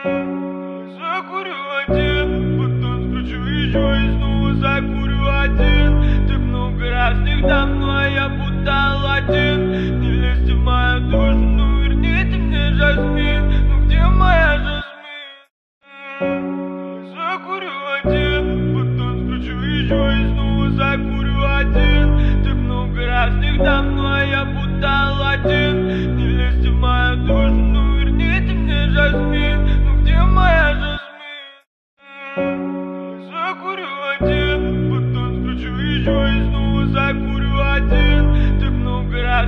Закурю один, потом скручу еще и снова закурю один. Так много разных дам, но я будто Аладдин. Не лезьте в мою душу, ну верните мне жасмин. Ну где моя жасмин? Закурю один, потом скручу еще и снова закурю один. Так много разных дам, но я будто Аладдин. Не лезьте в мою душу, ну верните мне жасмин.